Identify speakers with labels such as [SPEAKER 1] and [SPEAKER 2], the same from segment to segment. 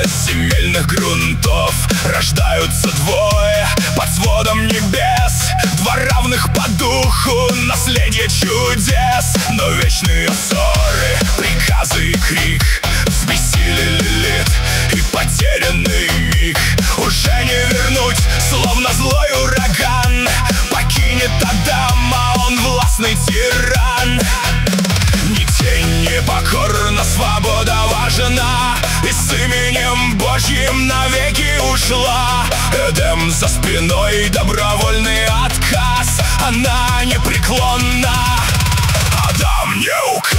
[SPEAKER 1] земельных грунтов рождаются двое под сводом небес. Два равных по духу, наследие чудес. Но вечные ссоры, приказы и крик взбесили Лилит, и потерянный миг уже не вернуть, словно злой ураган. Покинет Адам, а он властный тиран. Ни тень не покорна, свобода важна, и с именем Божьим навеки ушла. Эдем за спиной, добровольный отказ, она непреклонна. Адам не указ.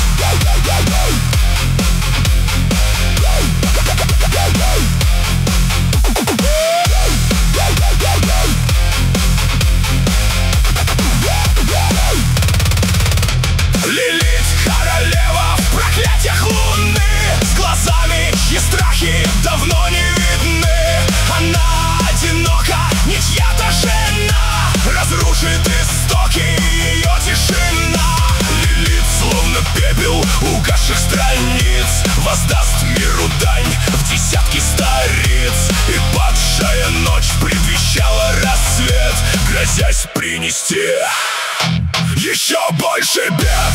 [SPEAKER 1] Лилит, королева в проклятиях луны, с глазами, чьи страхи давно не видны. Она одинока, не чья-то жена, разрушит истоки ее тишина. Лилит, словно пепел угасших страниц, воздаст миру дань в десятки стариц. И падшая ночь предвещала рассвет, грозясь принести еще больше бед.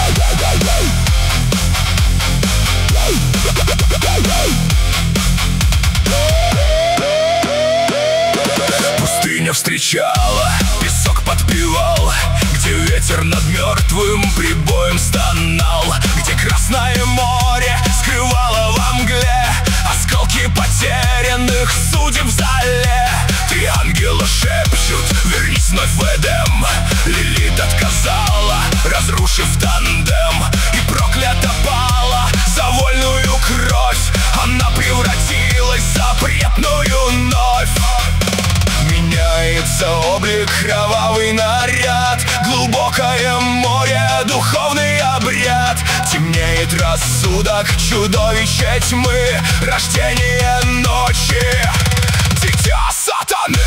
[SPEAKER 1] Пустыня встречала, песок подпевал, где ветер над мертвым прибоем стонал, где Красное море скрывало во мгле осколки потерянных судеб в зале. Три ангела шепчут: вернись вновь в Эдем. Лилит отказала, разрушив тандем, и проклята пала за вольную кровь. Она превратилась в запретную новь. Меняется облик, кровавый наряд, глубокое море, духовный обряд. Темнеет рассудок, чудовище тьмы, рождение ночи, дитя сатаны.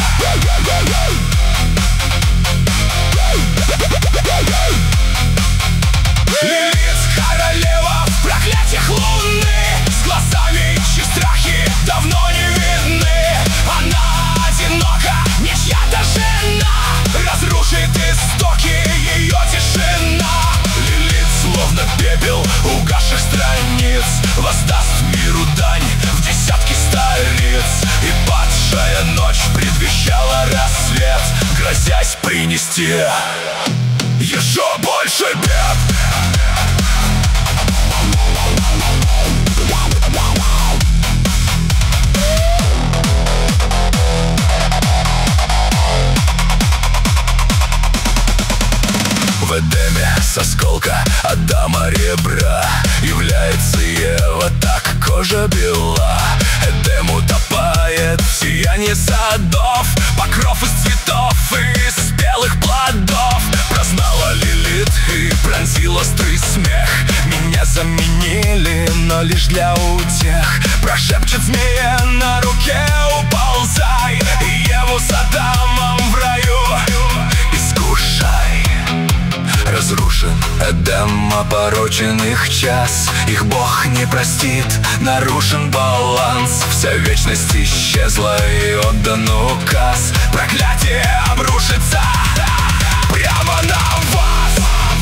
[SPEAKER 1] Лилит, королева в проклятиях луны, с глазами, чьи страхи давно не видны. Она одинока, не чья-то жена, разрушит истоки ее тишина. Лилит, словно пепел угасших страниц, воздаст миру дань в десятки стариц. И падшая ночь предвещала рассвет, грозясь принести еще больше бед. В Эдеме с осколка Адама ребра является Ева, так кожа бела. Эдем утопает в сиянии садов, покров из цветов и спелых плодов. Прознала Лилит и пронзил острый смех. Меня заменили, но лишь для утех. Прошепчет змея на руке: уползай, и Еву с Адамом в раю искушай. Разрушен Эдем, опорочен их час, их Бог не простит, нарушен баланс. Вся вечность исчезла и отдан указ, проклятие обрушится прямо на вас.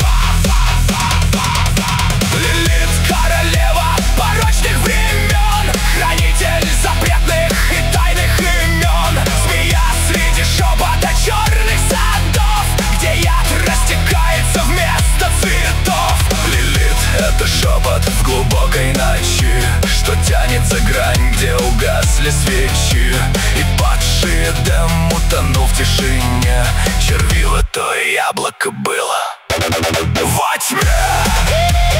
[SPEAKER 1] Лилит, королева порочных времен, хранитель запретных и тайных имен. Змея среди шепота черных садов, где яд растекается вместо цветов. Лилит — это шепот в глубокой ночи, что тянет за грань, где угасли свечи. И падший Эдем утонул в тишине, червиво то яблоко было во тьме.